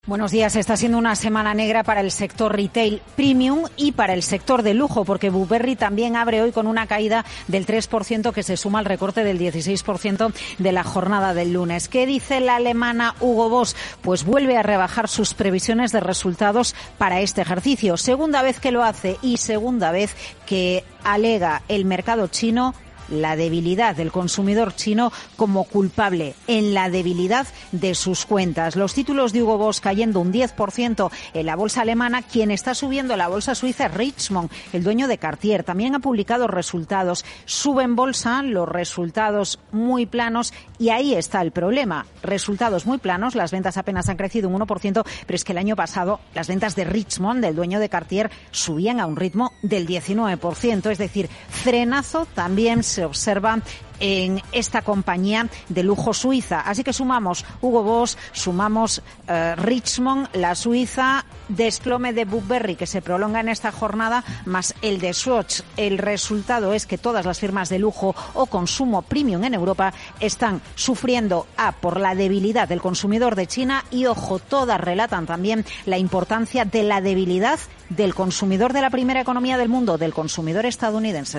Buenos días. Está siendo una semana negra para el sector retail premium y para el sector de lujo, porque Burberry también abre hoy con una caída del 3% que se suma al recorte del 16% de la jornada del lunes. ¿Qué dice la alemana Hugo Boss? Pues vuelve a rebajar sus previsiones de resultados para este ejercicio. Segunda vez que lo hace y segunda vez que alega el mercado chino la debilidad del consumidor chino como culpable en la debilidad de sus cuentas. Los títulos de Hugo Boss cayendo un 10% en la bolsa alemana. Quien está subiendo la bolsa suiza es Richemont, el dueño de Cartier. También ha publicado resultados. Sube en bolsa, los resultados muy planos, y ahí está el problema. Resultados muy planos, las ventas apenas han crecido un 1%, pero es que el año pasado las ventas de Richemont, del dueño de Cartier, subían a un ritmo del 19%. Es decir, frenazo también se observa en esta compañía de lujo suiza. Así que sumamos Hugo Boss, sumamos Richemont, la suiza, desplome de Burberry que se prolonga en esta jornada, más el de Swatch. El resultado es que todas las firmas de lujo o consumo premium en Europa están sufriendo por la debilidad del consumidor de China y, ojo, todas relatan también la importancia de la debilidad del consumidor de la primera economía del mundo, del consumidor estadounidense.